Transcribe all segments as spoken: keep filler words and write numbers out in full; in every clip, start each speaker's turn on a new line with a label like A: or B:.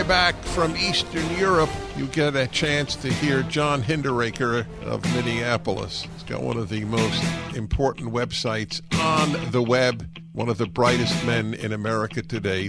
A: back from Eastern Europe, you get a chance to hear John Hinderaker of Minneapolis. He's got one of the most important websites on the web, one of the brightest men in America today.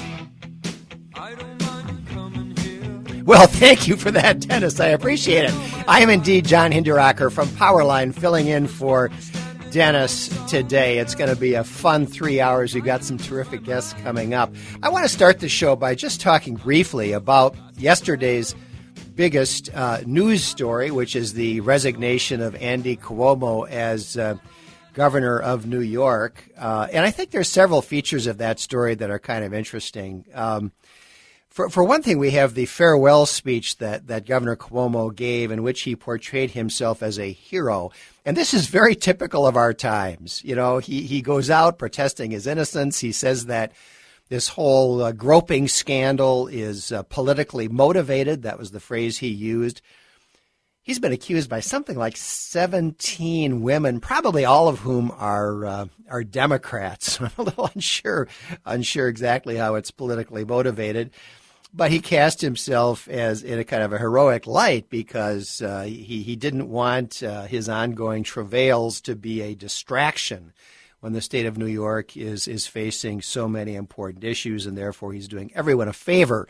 B: Well, thank you for that, Dennis. I appreciate it. I am indeed John Hinderaker from Powerline, filling in for Dennis today. It's going to be a fun three hours. We've got some terrific guests coming up. I want to start the show by just talking briefly about yesterday's biggest uh, news story, which is the resignation of Andy Cuomo as uh, governor of New York. Uh, and I think there's several features of that story that are kind of interesting. Um, For for one thing, we have the farewell speech that, that Governor Cuomo gave, in which he portrayed himself as a hero. And this is very typical of our times. You know, he, he goes out protesting his innocence. He says that this whole uh, groping scandal is uh, politically motivated. That was the phrase he used. He's been accused by something like seventeen women, probably all of whom are uh, are Democrats. I'm a little unsure, unsure exactly how it's politically motivated. But he cast himself as in a kind of a heroic light because uh, he, he didn't want uh, his ongoing travails to be a distraction when the state of New York is is facing so many important issues, and therefore he's doing everyone a favor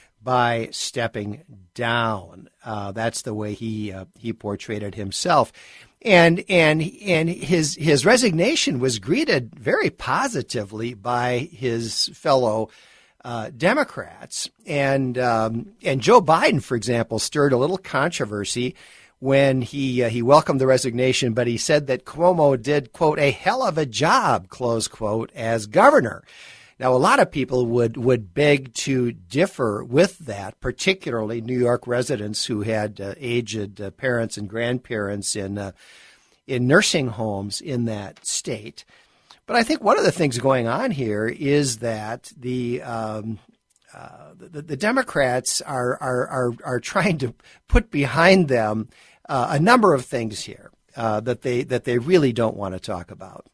B: by stepping down. Uh, that's the way he uh, he portrayed it himself. And and and his his resignation was greeted very positively by his fellow Uh, Democrats. And um, and Joe Biden, for example, stirred a little controversy when he uh, he welcomed the resignation, but he said that Cuomo did, quote, a hell of a job, close quote, as governor. Now, a lot of people would, would beg to differ with that, particularly New York residents who had uh, aged uh, parents and grandparents in uh, in nursing homes in that state. But I think one of the things going on here is that the um, uh, the, the Democrats are, are are are trying to put behind them uh, a number of things here uh, that they that they really don't want to talk about,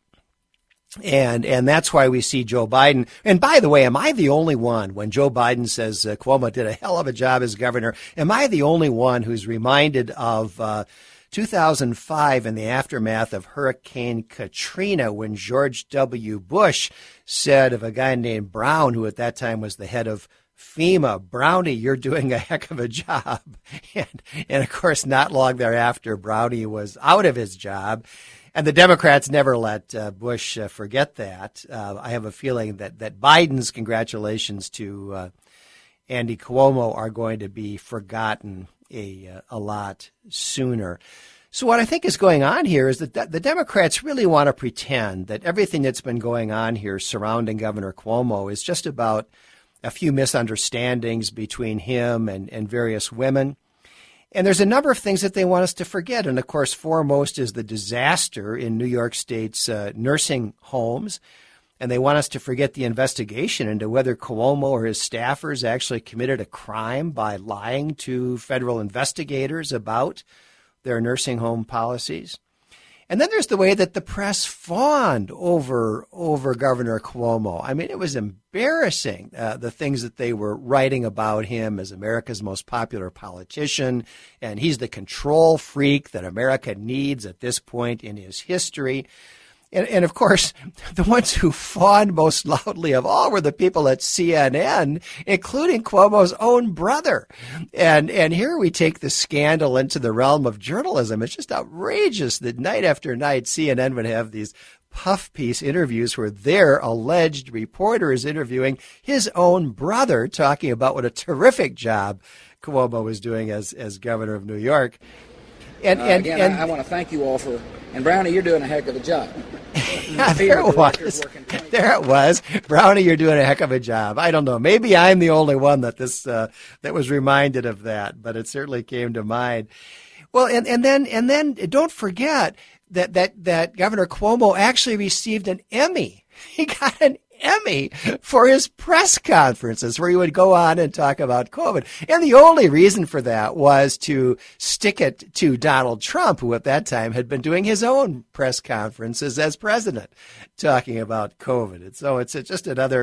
B: and and that's why we see Joe Biden. And by the way, am I the only one when Joe Biden says uh, Cuomo did a hell of a job as governor? Am I the only one who's reminded of Uh, two thousand five, in the aftermath of Hurricane Katrina, when George W. Bush said of a guy named Brown, who at that time was the head of FEMA, Brownie, you're doing a heck of a job. And, and of course, not long thereafter, Brownie was out of his job. And the Democrats never let uh, Bush uh, forget that. Uh, I have a feeling that, that Biden's congratulations to uh, Andy Cuomo are going to be forgotten a, a lot sooner. So what I think is going on here is that the Democrats really want to pretend that everything that's been going on here surrounding Governor Cuomo is just about a few misunderstandings between him and, and various women. And there's a number of things that they want us to forget. And, of course, foremost is the disaster in New York State's uh, nursing homes. And they want us to forget the investigation into whether Cuomo or his staffers actually committed a crime by lying to federal investigators about their nursing home policies. And then there's the way that the press fawned over over Governor Cuomo. I mean, it was embarrassing, uh, the things that they were writing about him as America's most popular politician, and he's the control freak that America needs at this point in his history. And, and, of course, the ones who fawned most loudly of all were the people at C N N, including Cuomo's own brother. And and here we take the scandal into the realm of journalism. It's just outrageous that night after night C N N would have these puff piece interviews where their alleged reporter is interviewing his own brother, talking about what a terrific job Cuomo was doing as, as governor of New York.
C: And, uh, and, again, and, I, I want to thank you all for, and Brownie, you're doing a heck of a job.
B: Yeah, there it was. There it was. Brownie, you're doing a heck of a job. I don't know. Maybe I'm the only one that this uh, that was reminded of that, but it certainly came to mind. Well, and, and then and then don't forget that that that Governor Cuomo actually received an Emmy. He got an Emmy for his press conferences where he would go on and talk about COVID. And the only reason for that was to stick it to Donald Trump, who at that time had been doing his own press conferences as president, talking about COVID. And so it's just another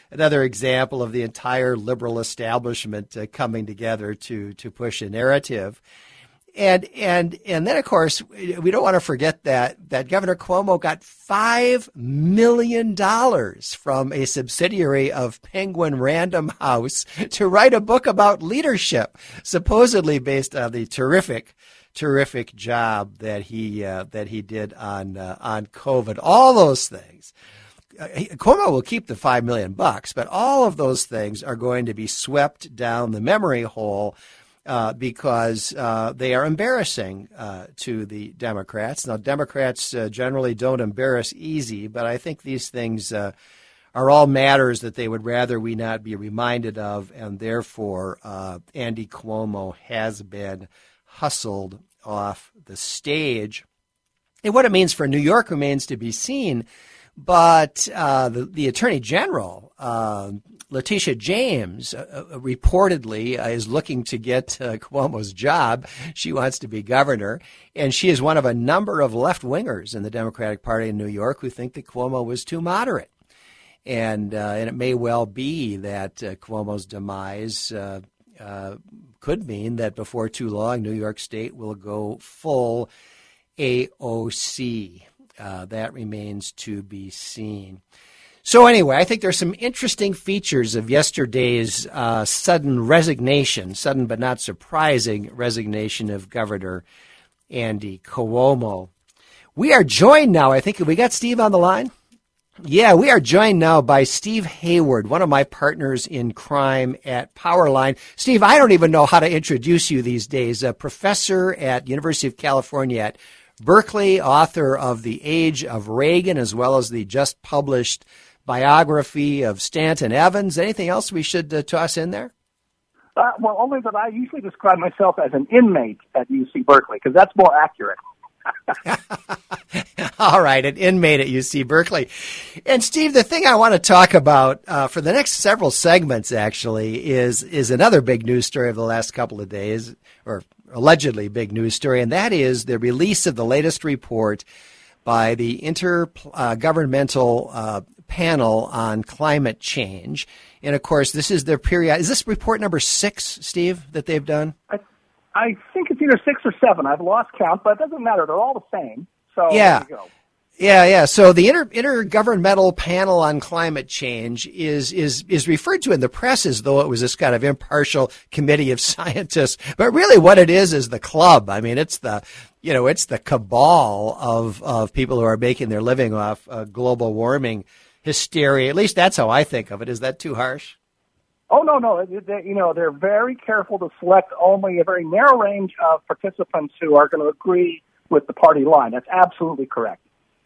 B: another example of the entire liberal establishment uh, coming together to to push a narrative. And and and then, of course, we don't want to forget that that Governor Cuomo got five million dollars from a subsidiary of Penguin Random House to write a book about leadership, supposedly based on the terrific, terrific job that he uh, that he did on uh, on COVID. All those things. Uh, Cuomo will keep the five million bucks, but all of those things are going to be swept down the memory hole. Uh, because uh, they are embarrassing uh, to the Democrats. Now, Democrats uh, generally don't embarrass easy, but I think these things uh, are all matters that they would rather we not be reminded of, and therefore uh, Andy Cuomo has been hustled off the stage. And what it means for New York remains to be seen, but uh, the, the Attorney General, uh, Letitia James, uh, reportedly uh, is looking to get uh, Cuomo's job. She wants to be governor, and she is one of a number of left-wingers in the Democratic Party in New York who think that Cuomo was too moderate. And, uh, and it may well be that uh, Cuomo's demise uh, uh, could mean that before too long, New York State will go full A O C. Uh, that remains to be seen. So anyway, I think there's some interesting features of yesterday's uh, sudden resignation, sudden but not surprising resignation of Governor Andy Cuomo. We are joined now, I think, have we got Steve on the line? Yeah, we are joined now by Steve Hayward, one of my partners in crime at Powerline. Steve, I don't even know how to introduce you these days, a professor at University of California at Berkeley, author of The Age of Reagan, as well as the just published biography of Stanton Evans. Anything else we should uh, toss in there?
D: Uh, well, only that I usually describe myself as an inmate at U C Berkeley, because that's more accurate.
B: All right, an inmate at U C Berkeley. And Steve, the thing I want to talk about uh, for the next several segments, actually, is is another big news story of the last couple of days, or allegedly big news story, and that is the release of the latest report by the Intergovernmental uh, Panel on Climate Change. And, of course, this is their period. Is this report number six, Steve, that they've done?
D: I, I think it's either six or seven. I've lost count, but it doesn't matter. They're all the same. So
B: yeah.
D: there you go.
B: Yeah, yeah. So the Inter- Intergovernmental Panel on Climate Change is is is referred to in the press as though it was this kind of impartial committee of scientists, but really what it is is the club. I mean, it's the you know it's the cabal of of people who are making their living off uh, global warming hysteria. At least that's how I think of it. Is that too harsh?
D: Oh no, no. They, you know, they're very careful to select only a very narrow range of participants who are going to agree with the party line. That's absolutely correct.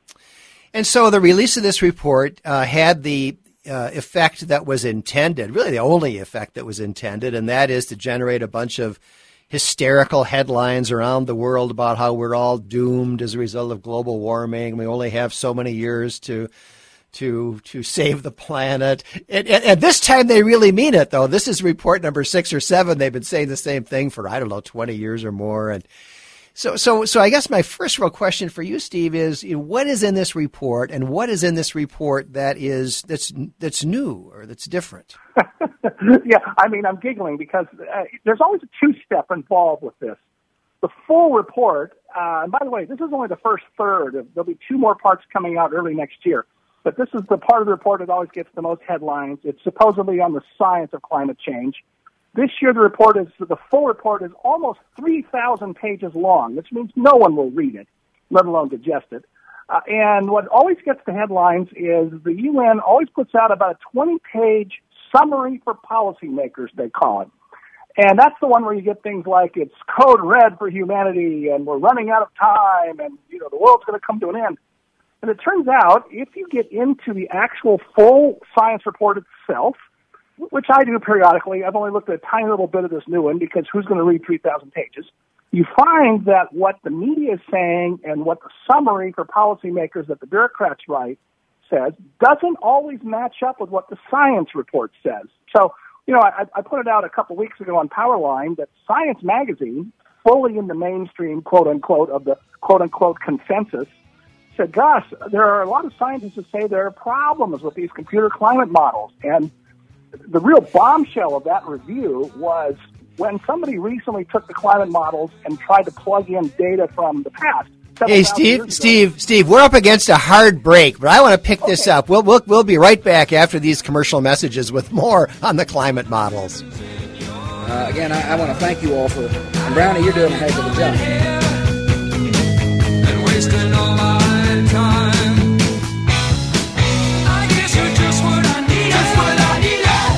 B: And so the release of this report uh, had the uh, effect that was intended, really the only effect that was intended, and that is to generate a bunch of hysterical headlines around the world about how we're all doomed as a result of global warming. We only have so many years to to to save the planet. And, and, and this time they really mean it, though. This is report number six or seven. They've been saying the same thing for, I don't know, twenty years or more. And So, so, so I guess my first real question for you, Steve, is you know, what is in this report, and what is in this report that is that's that's new or that's different?
D: Yeah, I mean, I'm giggling because uh, there's always a two-step involved with this. The full report, uh, and by the way, this is only the first third. There'll be two more parts coming out early next year. But this is the part of the report that always gets the most headlines. It's supposedly on the science of climate change. This year, the report is the full report is almost three thousand pages long, which means no one will read it, let alone digest it. Uh, and what always gets the headlines is the U N always puts out about a twenty-page summary for policymakers, they call it. And that's the one where you get things like it's code red for humanity, and we're running out of time, and you know the world's going to come to an end. And it turns out, if you get into the actual full science report itself, which I do periodically. I've only looked at a tiny little bit of this new one because who's going to read three thousand pages? You find that what the media is saying and what the summary for policymakers that the bureaucrats write says doesn't always match up with what the science report says. So, you know, I, I put it out a couple weeks ago on Powerline that Science Magazine, fully in the mainstream, quote-unquote, of the quote-unquote consensus, said, Gus, there are a lot of scientists that say there are problems with these computer climate models. And the real bombshell of that review was when somebody recently took the climate models and tried to plug in data from the past.
B: Hey, Steve, Steve, Steve, we're up against a hard break, but I want to pick okay. this up. We'll, we'll, we'll be right back after these commercial messages with more on the climate models.
C: Uh, again, I, I want to thank you all for, and Brownie, you're doing a heck of a job. And wasting all my time. I guess you're just what I need. Just what I need.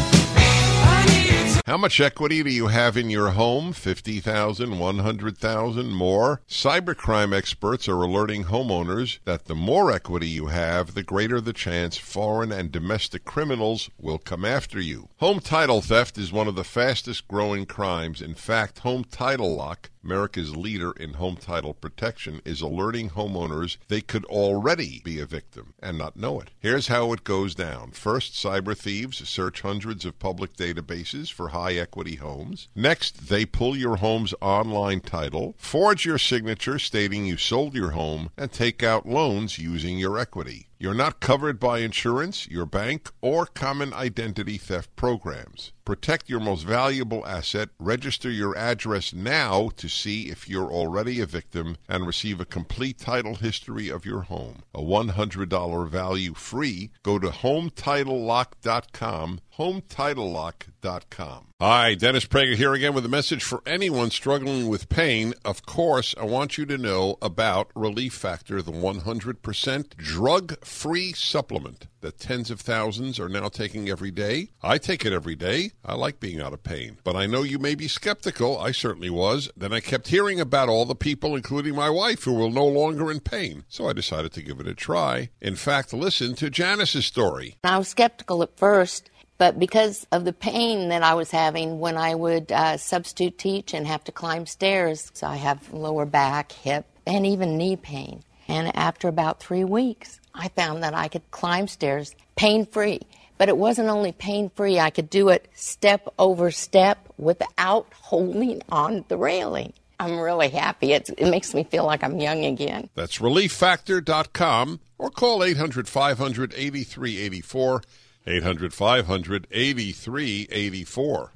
A: How much equity do you have in your home? fifty thousand, one hundred thousand, more? Cybercrime experts are alerting homeowners that the more equity you have, the greater the chance foreign and domestic criminals will come after you. Home title theft is one of the fastest growing crimes. In fact, Home Title Lock, America's leader in home title protection, is alerting homeowners they could already be a victim and not know it. Here's how it goes down. First, cyber thieves search hundreds of public databases for high-equity homes. Next, they pull your home's online title, forge your signature stating you sold your home, and take out loans using your equity. You're not covered by insurance, your bank, or common identity theft programs. Protect your most valuable asset. Register your address now to see if you're already a victim and receive a complete title history of your home. A one hundred dollars value free. Go to home title lock dot com. home title lock dot com. Hi, Dennis Prager here again with a message for anyone struggling with pain. Of course, I want you to know about Relief Factor, the one hundred percent drug-free supplement that tens of thousands are now taking every day. I take it every day. I like being out of pain. But I know you may be skeptical. I certainly was. Then I kept hearing about all the people, including my wife, who were no longer in pain. So I decided to give it a try. In fact, listen to Janice's story.
E: I was skeptical at first. But because of the pain that I was having when I would uh, substitute teach and have to climb stairs, so I have lower back, hip, and even knee pain. And after about three weeks, I found that I could climb stairs pain-free. But it wasn't only pain-free. I could do it step over step without holding on the railing. I'm really happy. It's, it makes me feel like I'm young again.
A: That's relief factor dot com or call eight hundred, five hundred, eighty-three eighty-four. eight hundred, five hundred, eighty-three eighty-four.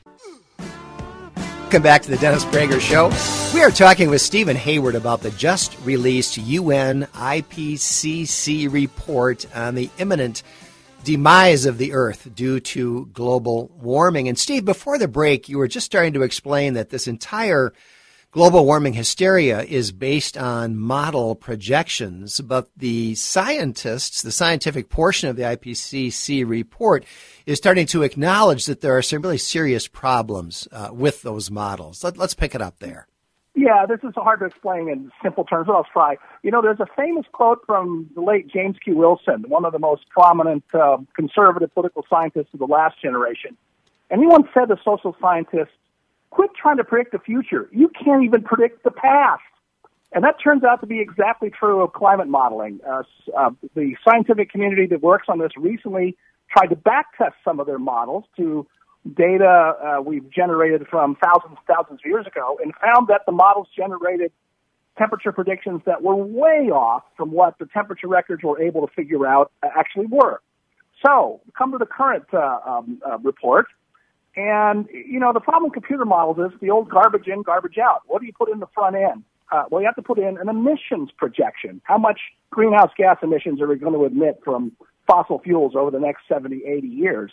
B: Welcome back to the Dennis Prager Show. We are talking with Stephen Hayward about the just-released U N I P C C report on the imminent demise of the Earth due to global warming. And Steve, before the break, you were just starting to explain that this entire global warming hysteria is based on model projections, but the scientists, the scientific portion of the I P C C report is starting to acknowledge that there are some really serious problems uh, with those models. Let, let's pick it up there.
D: Yeah, this is hard to explain in simple terms, but I'll try. You know, there's a famous quote from the late James Q. Wilson, one of the most prominent uh, conservative political scientists of the last generation. And he once said to social scientists, quit trying to predict the future. You can't even predict the past. And that turns out to be exactly true of climate modeling. Uh, uh, the scientific community that works on this recently tried to backtest some of their models to data uh, we've generated from thousands and thousands of years ago and found that the models generated temperature predictions that were way off from what the temperature records were able to figure out actually were. So, come to the current uh, um, uh, report. And, you know, the problem with computer models is the old garbage in, garbage out. What do you put in the front end? Uh, well, you have to put in an emissions projection. How much greenhouse gas emissions are we going to emit from fossil fuels over the next seventy, eighty years?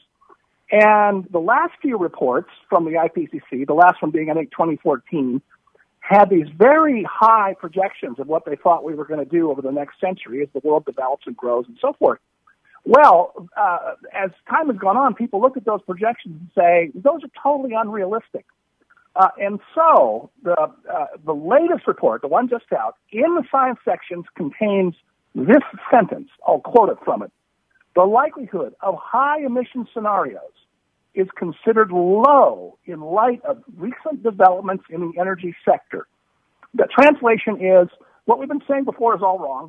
D: And the last few reports from the I P C C, the last one being, I think, twenty fourteen, had these very high projections of what they thought we were going to do over the next century as the world develops and grows and so forth. Well, uh, as time has gone on, people look at those projections and say, those are totally unrealistic. Uh, and so the uh, the latest report, the one just out, in the science sections contains this sentence. I'll quote it from it. The likelihood of high emission scenarios is considered low in light of recent developments in the energy sector. The translation is, what we've been saying before is all wrong.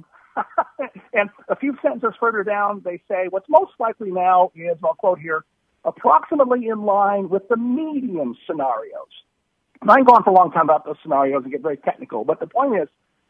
D: And a few sentences further down, they say, what's most likely now is, I'll quote here, approximately in line with the medium scenarios. And I can go on for a long time about those scenarios and get very technical, but the point is,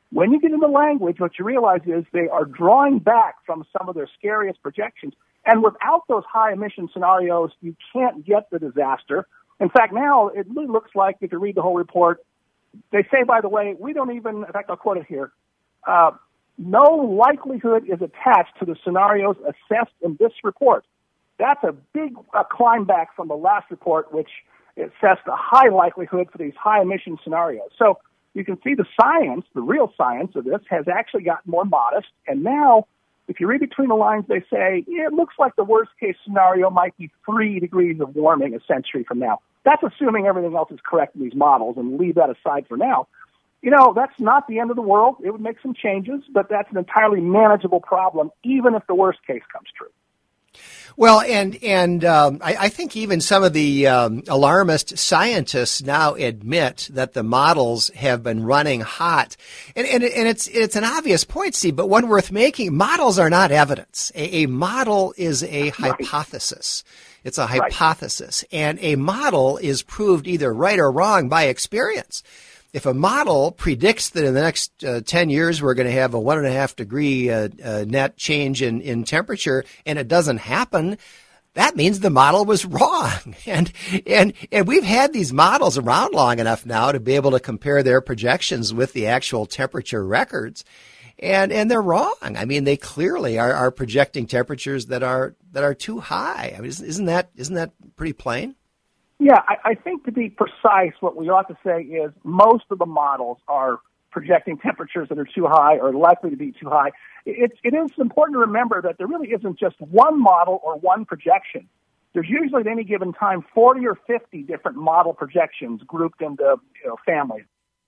D: When you get into language, what you realize is they are drawing back from some of their scariest projections. And without those high emission scenarios, you can't get the disaster. In fact, now it really looks like, if you read the whole report, they say, by the way, we don't even, in fact, I'll quote it here, uh, no likelihood is attached to the scenarios assessed in this report. That's a big uh, climb back from the last report, which assessed a high likelihood for these high emission scenarios. So you can see the science, the real science of this, has actually gotten more modest. And now, if you read between the lines, they say, yeah, it looks like the worst case scenario might be three degrees of warming a century from now. That's assuming everything else is correct in these models, and leave that aside for now. You know, that's not the end of the world. It would make some changes, but that's an entirely manageable problem, even if the worst case comes true.
B: Well, and and um, I, I think even some of the um, alarmist scientists now admit that the models have been running hot, and and, and it's it's an obvious point, Steve, but one worth making. Models are not evidence. A, a model is a hypothesis. It's a hypothesis, right. And a model is proved either right or wrong by experience. If a model predicts that in the next uh, ten years we're going to have a one and a half degree uh, uh, net change in, in temperature, and it doesn't happen, that means the model was wrong. And and and we've had these models around long enough now to be able to compare their projections with the actual temperature records, and and they're wrong. I mean, they clearly are, are projecting temperatures that are that are too high. I mean, isn't that isn't that pretty plain?
D: Yeah, I, I think to be precise, what we ought to say is most of the models are projecting temperatures that are too high or likely to be too high. It, it is important to remember that there really isn't just one model or one projection. There's usually at any given time forty or fifty different model projections grouped into, you know, families.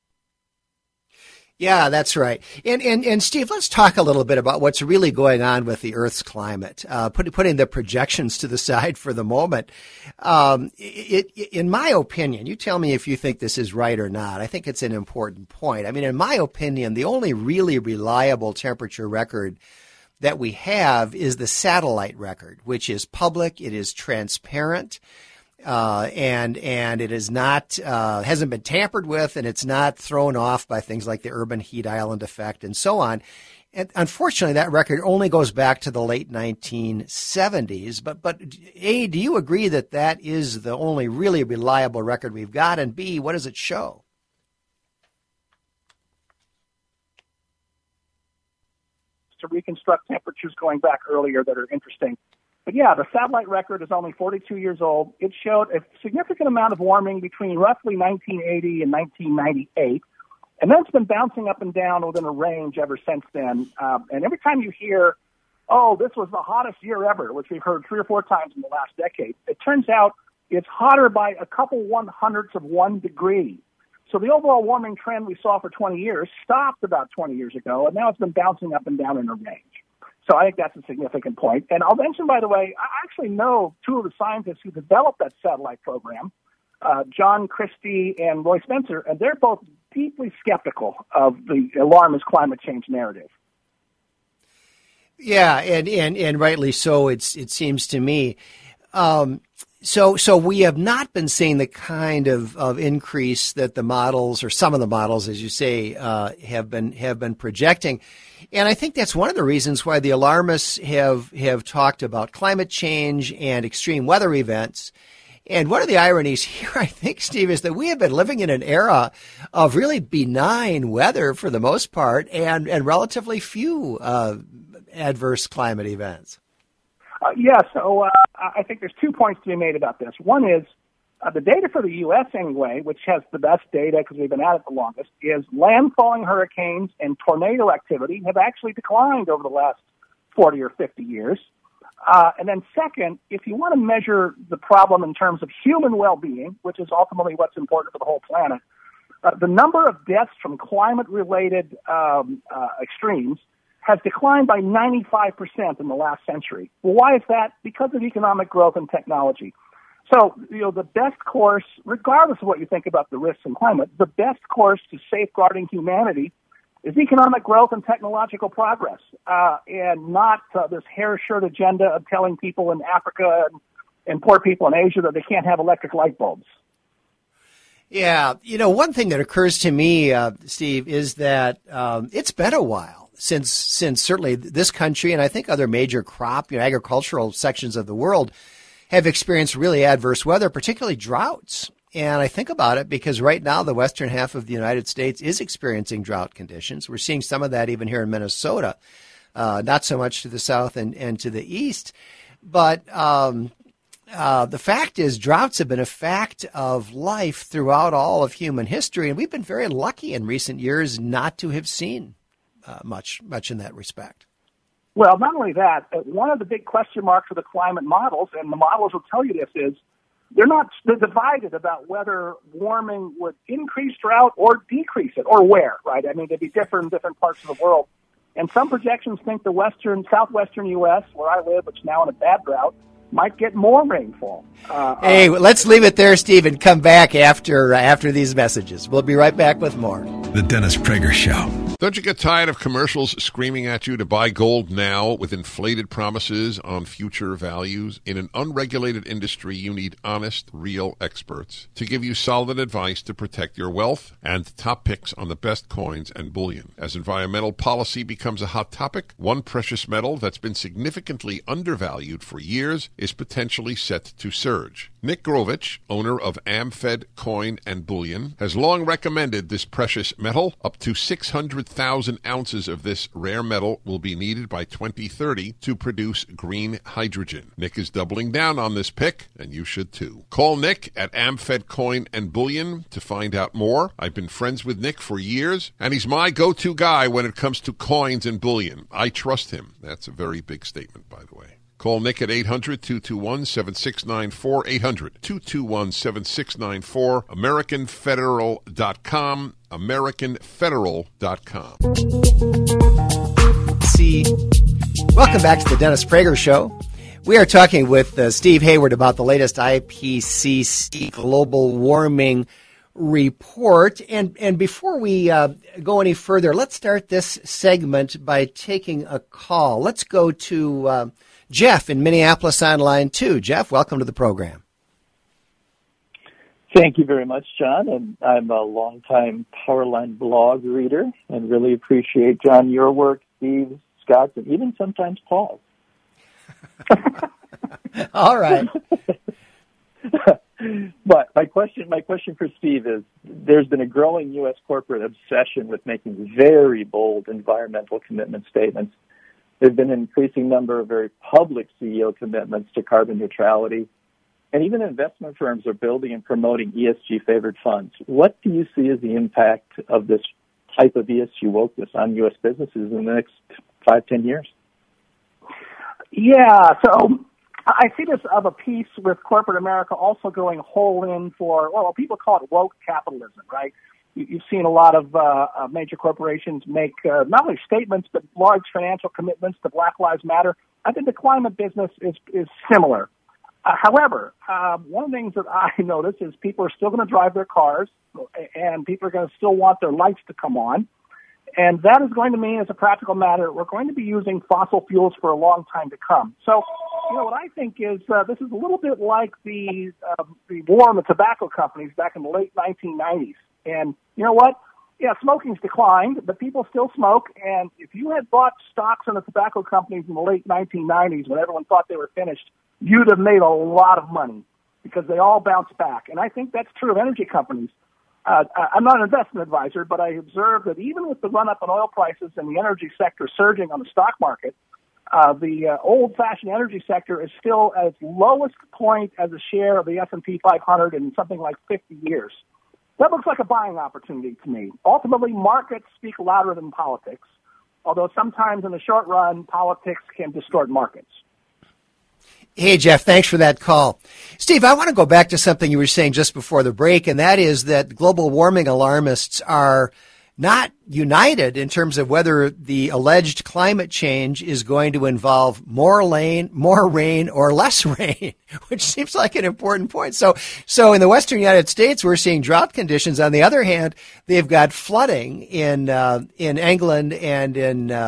B: Yeah, that's right. And, and, and Steve, let's talk a little bit about what's really going on with the Earth's climate, uh, put, putting the projections to the side for the moment. Um, it, it, in my opinion, you tell me if you think this is right or not. I think it's an important point. I mean, in my opinion, the only really reliable temperature record that we have is the satellite record, which is public, it is transparent. Uh, and, and it is not, uh, hasn't been tampered with, and it's not thrown off by things like the urban heat island effect and so on. And unfortunately, that record only goes back to the late nineteen seventies. But, but A, do you agree that that is the only really reliable record we've got? And B, what does it show?
D: To reconstruct temperatures going back earlier that are interesting. But yeah, the satellite record is only forty-two years old. It showed a significant amount of warming between roughly nineteen eighty and nineteen ninety-eight. And then it's been bouncing up and down within a range ever since then. Um, and every time you hear, oh, this was the hottest year ever, which we've heard three or four times in the last decade, it turns out it's hotter by a couple one hundredths of one degree. So the overall warming trend we saw for twenty years stopped about twenty years ago, and now it's been bouncing up and down in a range. So I think that's a significant point. And I'll mention, by the way, I actually know two of the scientists who developed that satellite program, uh, John Christie and Roy Spencer, and they're both deeply skeptical of the alarmist climate change narrative.
B: Yeah, and, and, and rightly so, it's, it seems to me. Um, so so we have not been seeing the kind of, of increase that the models, or some of the models, as you say, uh, have been have been projecting. And I think that's one of the reasons why the alarmists have, have talked about climate change and extreme weather events. And one of the ironies here, I think, Steve, is that we have been living in an era of really benign weather for the most part, and, and relatively few uh, adverse climate events.
D: Uh, yeah, so uh, I think there's two points to be made about this. One is uh, the data for the U S anyway, which has the best data because we've been at it the longest, is landfalling hurricanes and tornado activity have actually declined over the last forty or fifty years. Uh, and then second, if you want to measure the problem in terms of human well-being, which is ultimately what's important for the whole planet, uh, the number of deaths from climate-related um, uh, extremes has declined by ninety-five percent in the last century. Well, why is that? Because of economic growth and technology. So, you know, the best course, regardless of what you think about the risks in climate, the best course to safeguarding humanity is economic growth and technological progress, uh, and not uh, this hair-shirt agenda of telling people in Africa and, and poor people in Asia that they can't have electric light bulbs.
B: Yeah. You know, one thing that occurs to me, uh, Steve, is that um, it's been a while since since certainly this country and I think other major crop, you know, agricultural sections of the world have experienced really adverse weather, particularly droughts. And I think about it because right now the western half of the United States is experiencing drought conditions. We're seeing some of that even here in Minnesota, uh, not so much to the south and, and to the east. But um, uh, the fact is droughts have been a fact of life throughout all of human history. And we've been very lucky in recent years not to have seen uh, much, much in that respect.
D: Well, not only that, but one of the big question marks of the climate models, and the models will tell you this, is They're not they're divided about whether warming would increase drought or decrease it, or where, right? I mean, they'd be different in different parts of the world. And some projections think the western, southwestern U S, where I live, which is now in a bad drought, might get more rainfall. Uh,
B: hey, uh, let's leave it there, Steve, and come back after, uh, after these messages. We'll be right back with more.
F: The Dennis Prager Show.
A: Don't you get tired of commercials screaming at you to buy gold now with inflated promises on future values? In an unregulated industry, you need honest, real experts to give you solid advice to protect your wealth and top picks on the best coins and bullion. As environmental policy becomes a hot topic, one precious metal that's been significantly undervalued for years is potentially set to surge. Nick Grovich, owner of AmFed Coin and Bullion, has long recommended this precious metal. Up to six hundred thousand ounces of this rare metal will be needed by twenty thirty to produce green hydrogen. Nick is doubling down on this pick, and you should too. Call Nick at AmFed Coin and Bullion to find out more. I've been friends with Nick for years, and he's my go-to guy when it comes to coins and bullion. I trust him. That's a very big statement, by the way. Call Nick at eight hundred, two two one, seven six nine four, eight hundred, two two one, seven six nine four, American Federal dot com, American Federal dot com.
B: See, welcome back to the Dennis Prager Show. We are talking with uh, Steve Hayward about the latest I P C C global warming report. And, and before we uh, go any further, let's start this segment by taking a call. Let's go to Uh, Jeff in Minneapolis on line two. Jeff, welcome to the program.
G: Thank you very much, John. And I'm a longtime Powerline blog reader and really appreciate, John, your work, Steve, Scott's, and even sometimes Paul's.
B: All right.
G: But my question, my question for Steve is, there's been a growing U S corporate obsession with making very bold environmental commitment statements. There's been an increasing number of very public C E O commitments to carbon neutrality, and even investment firms are building and promoting E S G-favored funds. What do you see as the impact of this type of E S G wokeness on U S businesses in the next five, ten years?
D: Yeah, so I see this of a piece with corporate America also going whole in for, well, people call it woke capitalism, right? You've seen a lot of uh, major corporations make uh, not only statements, but large financial commitments to Black Lives Matter. I think the climate business is, is similar. Uh, however, uh, one of the things that I notice is people are still going to drive their cars, and people are going to still want their lights to come on. And that is going to mean, as a practical matter, we're going to be using fossil fuels for a long time to come. So, you know, what I think is uh, this is a little bit like the, uh, the war on the tobacco companies back in the late nineteen nineties. And you know what? Yeah, smoking's declined, but people still smoke. And if you had bought stocks in the tobacco companies in the late nineteen nineties when everyone thought they were finished, you'd have made a lot of money because they all bounced back. And I think that's true of energy companies. Uh, I'm not an investment advisor, but I observe that even with the run-up in oil prices and the energy sector surging on the stock market, uh, the uh, old-fashioned energy sector is still at its lowest point as a share of the S and P five hundred in something like fifty years. That looks like a buying opportunity to me. Ultimately, markets speak louder than politics, although sometimes in the short run, politics can distort markets.
B: Hey, Jeff, thanks for that call. Steve, I want to go back to something you were saying just before the break, and that is that global warming alarmists are not united in terms of whether the alleged climate change is going to involve more rain, more rain, or less rain, which seems like an important point. So, so in the Western United States, we're seeing drought conditions. On the other hand, they've got flooding in uh, in England and in uh,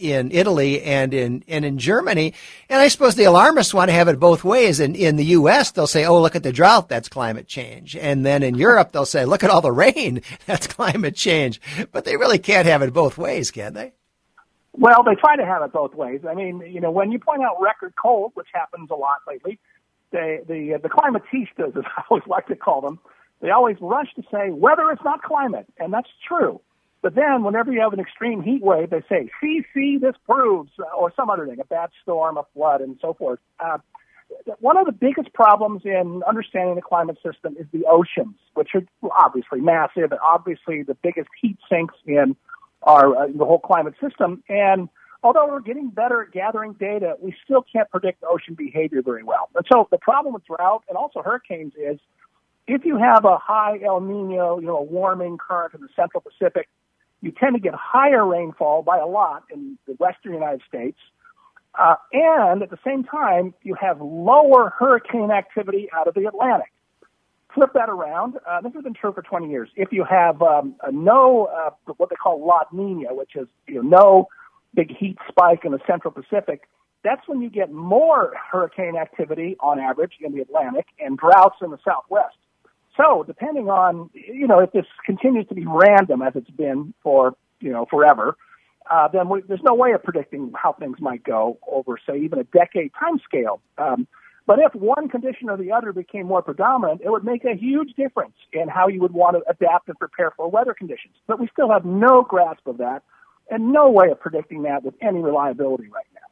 B: in Italy and in and in Germany. And I suppose the alarmists want to have it both ways. And in the U S, they'll say, oh, look at the drought, that's climate change. And then in Europe, they'll say, look at all the rain, that's climate change. But they really can't have it both ways, can they?
D: Well, they try to have it both ways. I mean, you know, when you point out record cold, which happens a lot lately, they, the the climatistas, as I always like to call them, they always rush to say weather is not climate, and that's true. But then whenever you have an extreme heat wave, they say, see, see, this proves, or some other thing, a bad storm, a flood, and so forth. Uh, one of the biggest problems in understanding the climate system is the oceans, which are obviously massive and obviously the biggest heat sinks in our uh, the whole climate system. And although we're getting better at gathering data, we still can't predict ocean behavior very well. And so the problem with drought and also hurricanes is if you have a high El Nino, you know, a warming current in the Central Pacific, you tend to get higher rainfall by a lot in the western United States. Uh, and at the same time, you have lower hurricane activity out of the Atlantic. Flip that around. Uh, this has been true for twenty years. If you have um, a no, uh, what they call La Nina, which is you know, no big heat spike in the Central Pacific, that's when you get more hurricane activity on average in the Atlantic and droughts in the Southwest. So depending on, you know, if this continues to be random as it's been for, you know, forever, uh, then we, there's no way of predicting how things might go over, say, even a decade time scale. Um, But if one condition or the other became more predominant, it would make a huge difference in how you would want to adapt and prepare for weather conditions. But we still have no grasp of that and no way of predicting that with any reliability right now.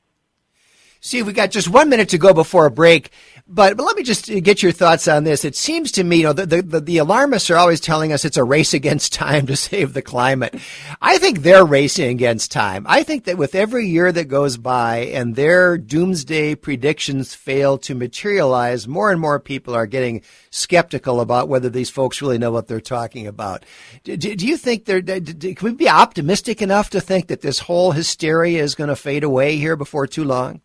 B: Steve, we got just one minute to go before a break, but, but let me just get your thoughts on this. It seems to me, you know, the, the, the alarmists are always telling us it's a race against time to save the climate. I think they're racing against time. I think that with every year that goes by and their doomsday predictions fail to materialize, more and more people are getting skeptical about whether these folks really know what they're talking about. Do, do you think they're, can we be optimistic enough to think that this whole hysteria is going to fade away here before too long?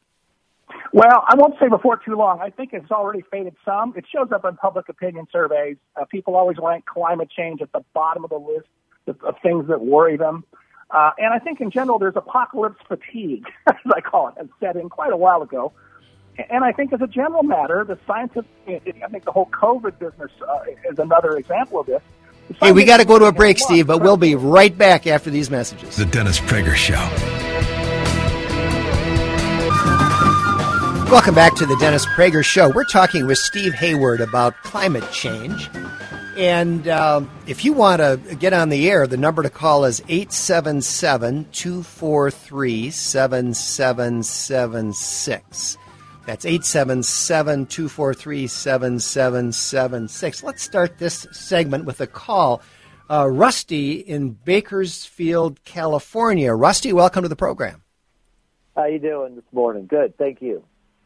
D: Well, I won't say before too long. I think it's already faded some. It shows up in public opinion surveys. Uh, people always rank climate change at the bottom of the list of, of things that worry them. Uh, and I think in general there's apocalypse fatigue, as I call it, as set in quite a while ago. And I think as a general matter, the scientific, I think the whole COVID business uh, is another example of this.
B: Hey, we got to go to a break, Steve, but we'll be right back after these messages.
F: The Dennis Prager Show.
B: Welcome back to the Dennis Prager Show. We're talking with Steve Hayward about climate change. And um, if you want to get on the air, the number to call is eight seven seven, two four three, seven seven seven six. That's eight seven seven, two four three, seven seven seven six. Let's start this segment with a call. Uh, Rusty in Bakersfield, California. Rusty, welcome to the program.
H: How you doing this morning? Good, thank you.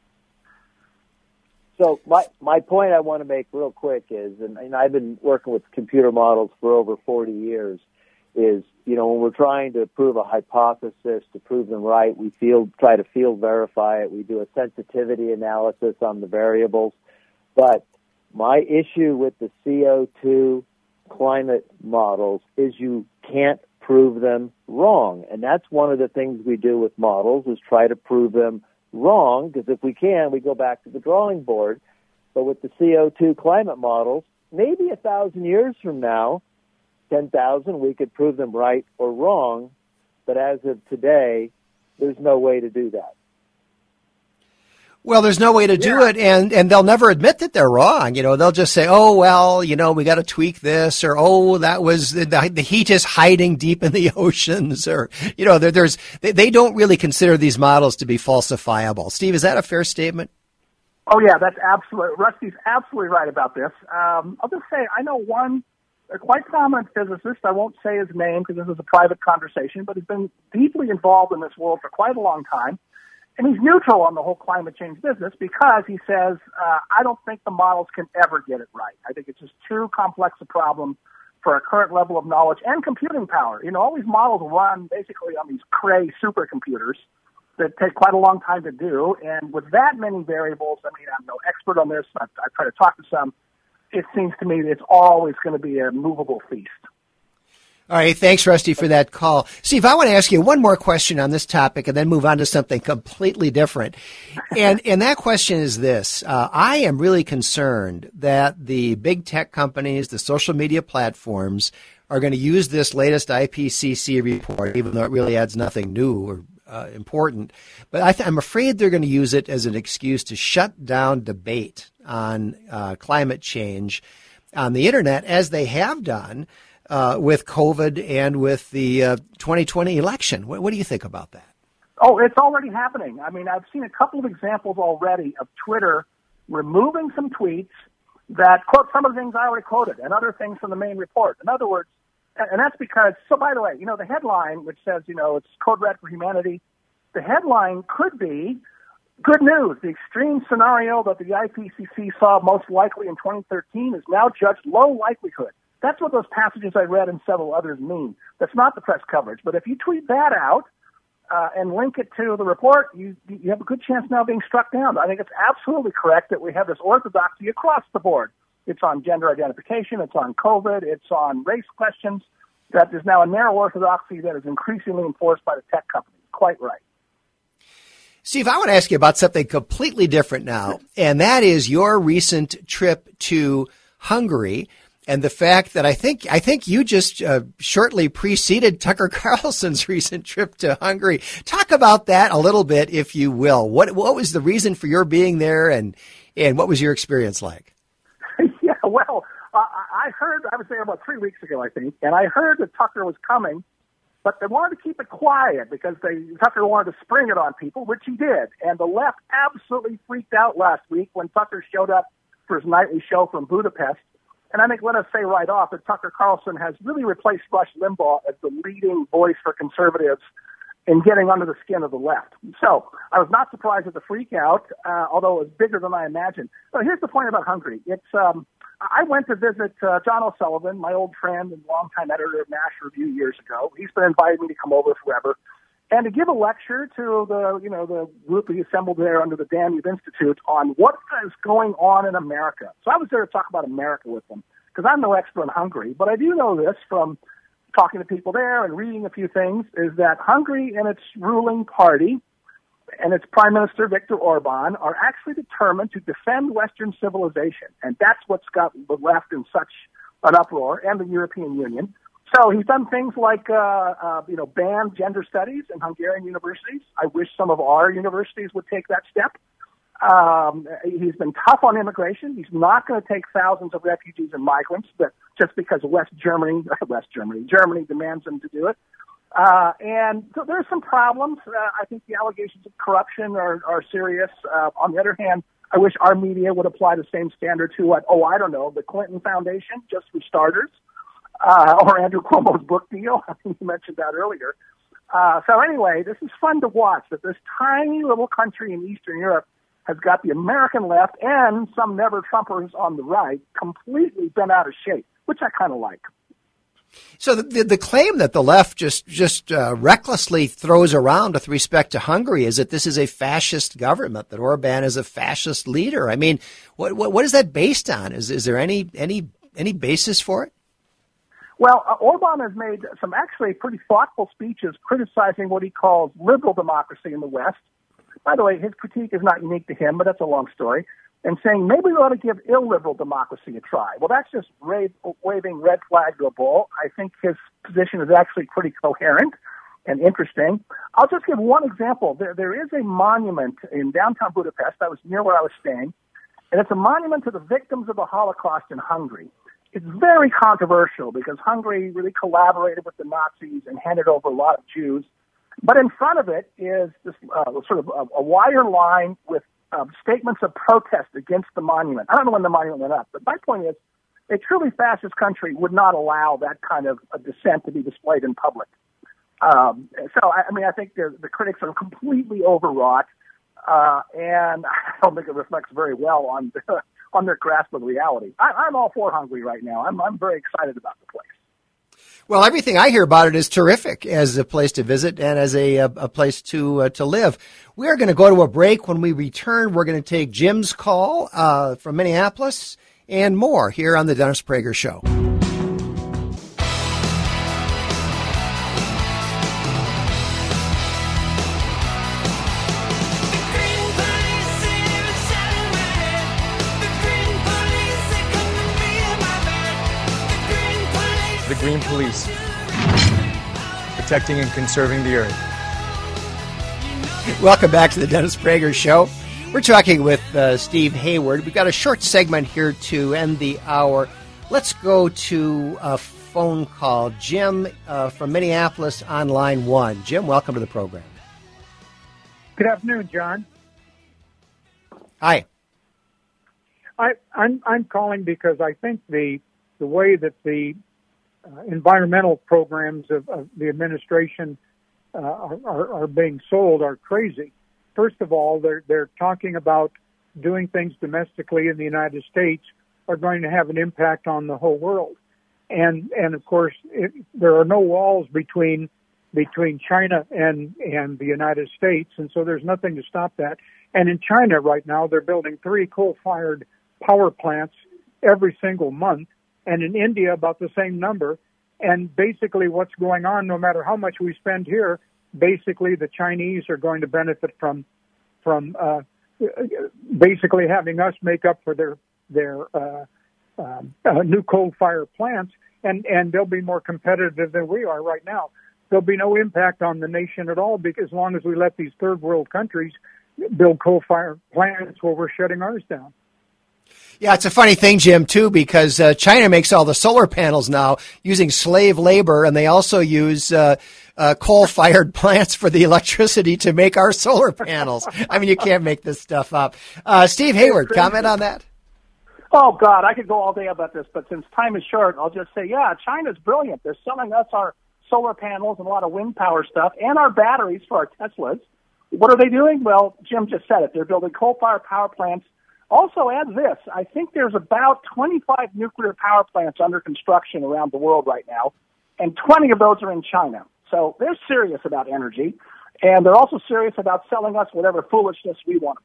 H: So my my point I want to make real quick is, and, and I've been working with computer models for over forty years, is, you know, when we're trying to prove a hypothesis, to prove them right, we field, try to field verify it. We do a sensitivity analysis on the variables. But my issue with the C O two climate models is you can't prove them wrong. And that's one of the things we do with models, is try to prove them wrong, because if we can, we go back to the drawing board. But with the C O two climate models, maybe a thousand years from now, ten thousand, we could prove them right or wrong. But as of today, there's no way to do that.
B: Well, there's no way to do
H: yeah.
B: it, and, and they'll never admit that they're wrong. You know, they'll just say, oh, well, you know, we got to tweak this, or, oh, that was, the, the heat is hiding deep in the oceans, or, you know, there, there's, they, they don't really consider these models to be falsifiable. Steve, is that a fair statement?
D: Oh, yeah, that's absolutely, Rusty's absolutely right about this. Um, I'll just say, I know one a quite prominent physicist, I won't say his name because this is a private conversation, but he's been deeply involved in this world for quite a long time. And he's neutral on the whole climate change business because he says, uh, I don't think the models can ever get it right. I think it's just too complex a problem for our current level of knowledge and computing power. You know, all these models run basically on these Cray supercomputers that take quite a long time to do. And with that many variables, I mean, I'm no expert on this. I, I try to talk to some. It seems to me that it's always going to be a movable feast.
B: All right. Thanks, Rusty, for that call. Steve, I want to ask you one more question on this topic and then move on to something completely different. And and that question is this. Uh, I am really concerned that the big tech companies, the social media platforms, are going to use this latest I P C C report, even though it really adds nothing new or uh, important. But I th- I'm afraid they're going to use it as an excuse to shut down debate on uh, climate change on the internet, as they have done Uh, with COVID and with the uh, twenty twenty election. What, what do you think about that?
D: Oh, it's already happening. I mean, I've seen a couple of examples already of Twitter removing some tweets that quote some of the things I already quoted and other things from the main report. In other words, and that's because, so by the way, you know, the headline, which says, you know, it's Code Red for Humanity, the headline could be, good news, the extreme scenario that the I P C C saw most likely in twenty thirteen is now judged low likelihood. That's what those passages I read and several others mean. That's not the press coverage. But if you tweet that out uh, and link it to the report, you you have a good chance now of being struck down. I think it's absolutely correct that we have this orthodoxy across the board. It's on gender identification. It's on COVID. It's on race questions. That there's now a narrow orthodoxy that is increasingly enforced by the tech companies. Quite right.
B: Steve, I want to ask you about something completely different now, and that is your recent trip to Hungary. And the fact that I think I think you just uh, shortly preceded Tucker Carlson's recent trip to Hungary. Talk about that a little bit, if you will. What what was the reason for your being there, and and what was your experience like?
D: Yeah, well, uh, I heard I was there about three weeks ago, I think, and I heard that Tucker was coming, but they wanted to keep it quiet because they Tucker wanted to spring it on people, which he did. And the left absolutely freaked out last week when Tucker showed up for his nightly show from Budapest. And I think let us say right off that Tucker Carlson has really replaced Rush Limbaugh as the leading voice for conservatives in getting under the skin of the left. So I was not surprised at the freak out, uh, although it was bigger than I imagined. So here's the point about Hungary. It's um, I went to visit uh, John O'Sullivan, my old friend and longtime editor of National Review years ago. He's been inviting me to come over forever. And to give a lecture to the, you know, the group we assembled there under the Danube Institute on what is going on in America. So I was there to talk about America with them because I'm no expert in Hungary, but I do know this from talking to people there and reading a few things, is that Hungary and its ruling party and its Prime Minister Viktor Orban are actually determined to defend Western civilization. And that's what's got the left in such an uproar, and the European Union. So he's done things like, uh, uh, you know, ban gender studies in Hungarian universities. I wish some of our universities would take that step. Um, he's been tough on immigration. He's not going to take thousands of refugees and migrants, but just because West Germany, West Germany, Germany demands him to do it. Uh, and so there's some problems. Uh, I think the allegations of corruption are, are serious. Uh, on the other hand, I wish our media would apply the same standard to what, oh, I don't know, the Clinton Foundation, just for starters. Uh, or Andrew Cuomo's book deal. I think you mentioned that earlier. Uh, so anyway, this is fun to watch, that this tiny little country in Eastern Europe has got the American left and some never-Trumpers on the right completely bent out of shape, which I kind of like.
B: So the, the, the claim that the left just, just uh, recklessly throws around with respect to Hungary is that this is a fascist government, that Orban is a fascist leader. I mean, what what, what is that based on? Is is there any any any basis for it?
D: Well, uh, Orban has made some actually pretty thoughtful speeches criticizing what he calls liberal democracy in the West. By the way, his critique is not unique to him, but that's a long story. And saying maybe we ought to give illiberal democracy a try. Well, that's just ra- waving red flag to a bull. I think his position is actually pretty coherent and interesting. I'll just give one example. There, there is a monument in downtown Budapest. I was near where I was staying. And it's a monument to the victims of the Holocaust in Hungary. It's very controversial because Hungary really collaborated with the Nazis and handed over a lot of Jews. But in front of it is this uh, sort of a, a wire line with uh, statements of protest against the monument. I don't know when the monument went up, but my point is a truly fascist country would not allow that kind of a dissent to be displayed in public. Um, so, I, I mean, I think the, the critics are completely overwrought, uh, and I don't think it reflects very well on the, on their grasp of reality. I, I'm all for Hungary right now. I'm, I'm very excited about the place.
B: Well, everything I hear about it is terrific as a place to visit and as a, a, a place to uh, to live. We are going to go to a break. When we return, we're going to take Jim's call uh, from Minneapolis and more here on the Dennis Prager Show.
I: the Green Police, protecting and conserving the earth.
B: Welcome back to the Dennis Prager Show. We're talking with uh, Steve Hayward. We've got a short segment here to end the hour. Let's go to a phone call. Jim uh, from Minneapolis on line one. Jim, welcome to the program.
J: Good afternoon, John.
B: Hi.
J: I, I'm I'm calling because I think the the way that the uh, environmental programs of, of the administration uh, are, are, are being sold are crazy. First of all, they're they're talking about doing things domestically in the United States are going to have an impact on the whole world, and and of course it, there are no walls between between China and and the United States, and so there's nothing to stop that. And in China right now, they're building three coal-fired power plants every single month, and in India about the same number. And basically what's going on, no matter how much we spend here, basically the Chinese are going to benefit from from uh, basically having us make up for their their uh, uh, uh, new coal-fired plants, and, and they'll be more competitive than we are right now. There'll be no impact on the nation at all, because as long as we let these third world countries build coal-fired plants where we're shutting ours down.
B: Yeah, it's a funny thing, Jim, too, because uh, China makes all the solar panels now using slave labor, and they also use uh, uh, coal-fired plants for the electricity to make our solar panels. I mean, you can't make this stuff up. Uh, Steve Hayward, comment on that?
D: Oh, God, I could go all day about this, but since time is short, I'll just say, yeah, China's brilliant. They're selling us our solar panels and a lot of wind power stuff and our batteries for our Teslas. What are they doing? Well, Jim just said it. They're building coal-fired power plants. Also, add this. I think there's about twenty-five nuclear power plants under construction around the world right now, and twenty of those are in China. So they're serious about energy, and they're also serious about selling us whatever foolishness we want to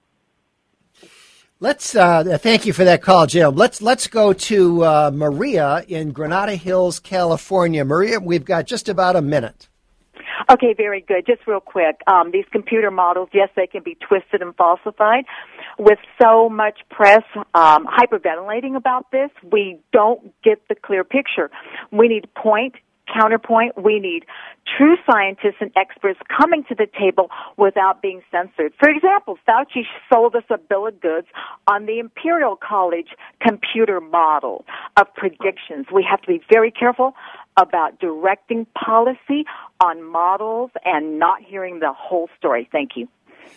D: buy.
B: Let's uh, thank you for that call, Jim. Let's let's go to uh, Maria in Granada Hills, California. Maria, we've got just about a minute.
K: Okay, very good. Just real quick, um, these computer models, yes, they can be twisted and falsified. With so much press um, hyperventilating about this, we don't get the clear picture. We need point, counterpoint. We need true scientists and experts coming to the table without being censored. For example, Fauci sold us a bill of goods on the Imperial College computer model of predictions. We have to be very careful about directing policy on models and not hearing the whole story. Thank you.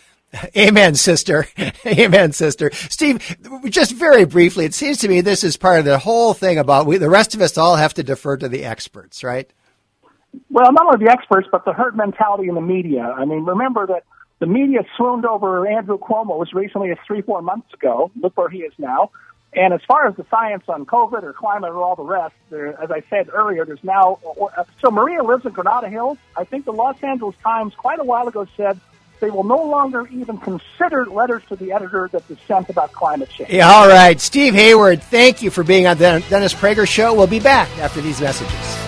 B: Amen, sister. Amen, sister. Steve, just very briefly, it seems to me this is part of the whole thing about we, the rest of us all have to defer to the experts, right?
D: Well, not only the experts, but the herd mentality in the media. I mean, remember that the media swooned over Andrew Cuomo as recently as three, four months ago. Look where he is now. And as far as the science on COVID or climate or all the rest, there, as I said earlier, there's now... So Maria lives in Granada Hills. I think the Los Angeles Times quite a while ago said they will no longer even consider letters to the editor that dissent about climate change.
B: Yeah, all right. Steve Hayward, thank you for being on the Dennis Prager Show. We'll be back after these messages.